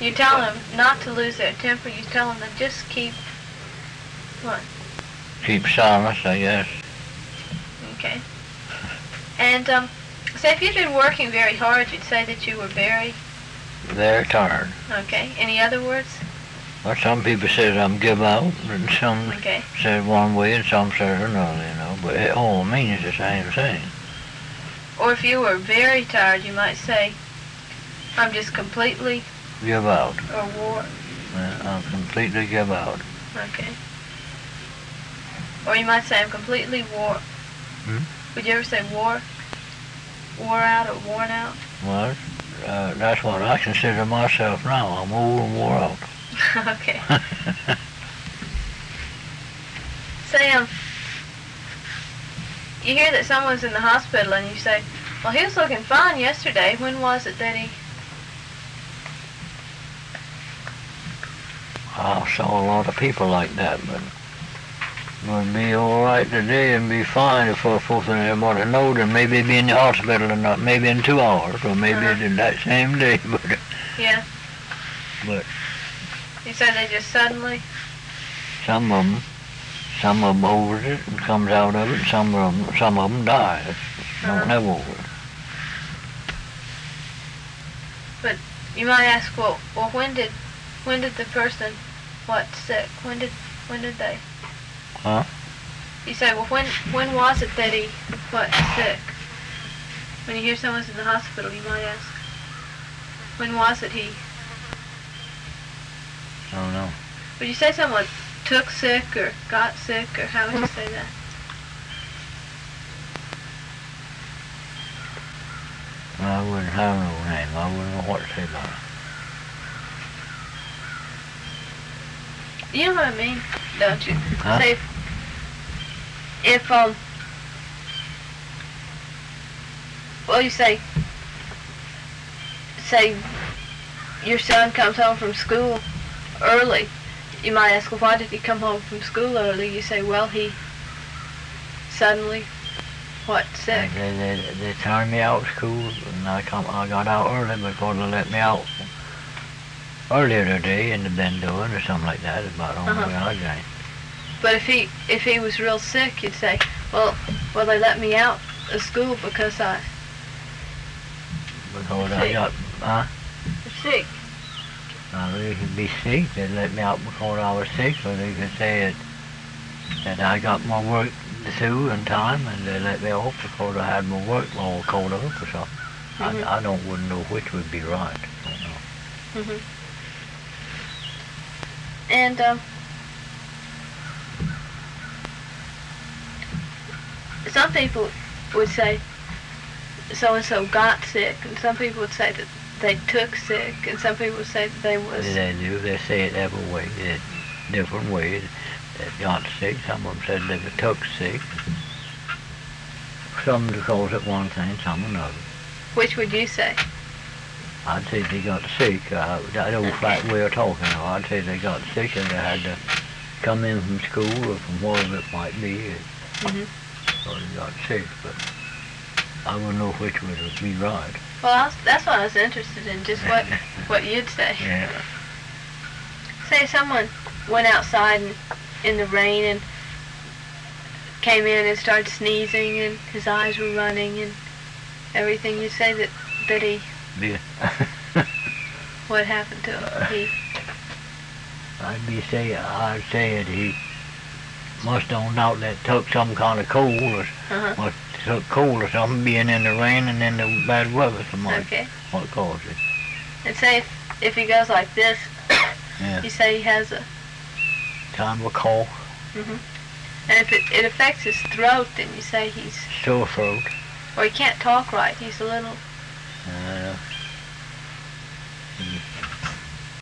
You tell them not to lose their temper. You tell them to just keep, what? Keep silence, I guess. Okay. And, say if you'd been working very hard, you'd say that you were very... Very tired. Okay. Any other words? Well, some people say I'm give out, and some Okay. say one way, and some say another, But it all means the same thing. Or if you were very tired, you might say, I'm just completely... Give out. Or wore... I'll completely give out. Okay. Or you might say, I'm completely wore... Would you ever say wore out or worn out? Well, that's what I consider myself now. I'm old and wore out. Okay. Say, you hear that someone's in the hospital and you say, well, he was looking fine yesterday. When was it that he... I saw a lot of people like that, but it would be all right today and be fine if folks and everybody know that maybe be in the hospital or not, maybe in 2 hours, or maybe in that same day, but... Yeah. But... You said they just suddenly... Some of them overs it and comes out of it, and some of them die. Don't have over it. But you might ask, well, when did the person, sick? When did they? Huh? You say, well, when was it that he, sick? When you hear someone's in the hospital, you might ask, when was it he? I don't know. Would you say someone took sick or got sick, or how would you say that? I wouldn't have no name. I wouldn't know what to say about it. You know what I mean, don't you? Huh? Say, if, well, you say your son comes home from school early. You might ask, well, why did he come home from school early? You say, well, he suddenly, sick? They turned me out of school, and I got out early because they let me out earlier today and been doing or something like that. About the only way I came. But if he was real sick, you'd say, well, they let me out of school because I got, sick. They could be sick. They let me out before I was sick, or they could say that I got my work to do in time, and they let me off because I had my work all caught up or something. I wouldn't know which would be right. I don't know. And some people would say so-and-so got sick, and some people would say that they took sick, and some people would say that they was... They do. They say it every way, different ways. They got sick. Some of them said they took sick. Some calls it one thing, some another. Which would you say? I'd say they got sick. I don't flat way of talking. I'd say they got sick and they had to come in from school or from wherever it might be. Or they got sick, but I wouldn't know which would be right. Well, that's what I was interested in, just what you'd say. Yeah. Say someone went outside in the rain and came in and started sneezing and his eyes were running and everything. You'd say that he... Yeah. What happened to him? I'd say that he must have doubt that took some kind of cold or must took cold or something, being in the rain and in the bad weather so much. Okay. What caused it? And say if he goes like this, yeah. You say he has a... Kind of a cough. And if it affects his throat, then you say he's... Sore throat. Or he can't talk right. He's a little...